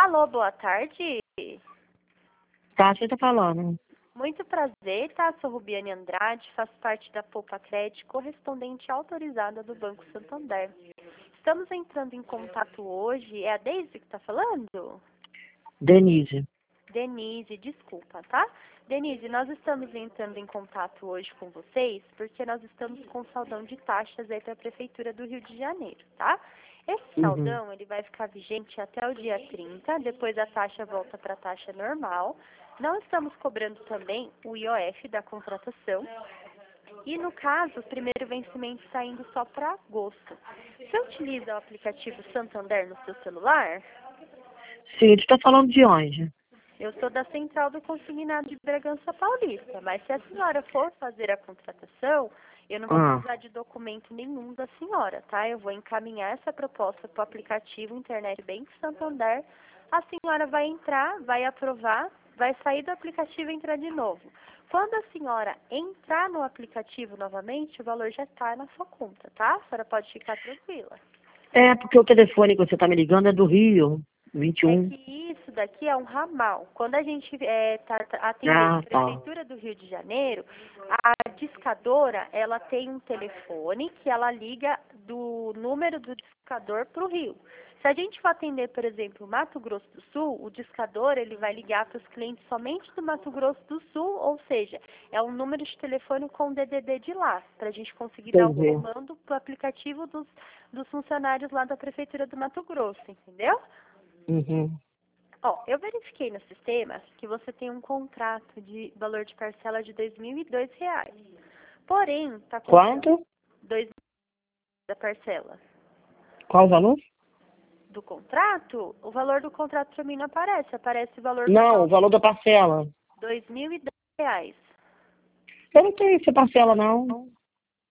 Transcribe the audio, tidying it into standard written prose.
Alô, boa tarde. Tá, você tá falando. Muito prazer, tá? Sou Rubiane Andrade, faço parte da Poupa Crédito, correspondente autorizada do Banco Santander. Estamos entrando em contato hoje. É a Deise que está falando? Denise. Denise, desculpa, tá? Denise, nós estamos entrando em contato hoje com vocês porque nós estamos com saldão de taxas aí para a Prefeitura do Rio de Janeiro, tá? Esse saldão, ele vai ficar vigente até o dia 30, depois a taxa volta para a taxa normal. Não estamos cobrando também o IOF da contratação. E no caso, o primeiro vencimento está indo só para agosto. Você utiliza o aplicativo Santander no seu celular? Sim, tu tá falando de onde? Eu sou da Central do Consignado de Bragança Paulista, mas se a senhora for fazer a contratação, eu não vou precisar de documento nenhum da senhora, tá? Eu vou encaminhar essa proposta para o aplicativo Internet Bank Santander. A senhora vai entrar, vai aprovar, vai sair do aplicativo e entrar de novo. Quando a senhora entrar no aplicativo novamente, o valor já está na sua conta, tá? A senhora pode ficar tranquila. É, porque o telefone que você tá me ligando é do Rio, É 21. que isso daqui é um ramal. Quando a gente está atendendo a Tá. Prefeitura do Rio de Janeiro, a discadora, ela tem um telefone que ela liga do número do discador para o Rio. Se a gente for atender, por exemplo, Mato Grosso do Sul, o discador ele vai ligar para os clientes somente do Mato Grosso do Sul, ou seja, é um número de telefone com DDD de lá, para a gente conseguir dar o Entendi. comando para o aplicativo dos funcionários lá da Prefeitura do Mato Grosso, entendeu? Uhum. Ó, eu verifiquei no sistema que você tem um contrato de valor de parcela de R$ 2.002. Porém, tá com Quanto? 2 da parcela. Qual o valor? Do contrato, o valor do contrato para mim não aparece. Aparece o valor Não, o total valor da parcela. R$ 2.002. Eu não tenho essa parcela, não.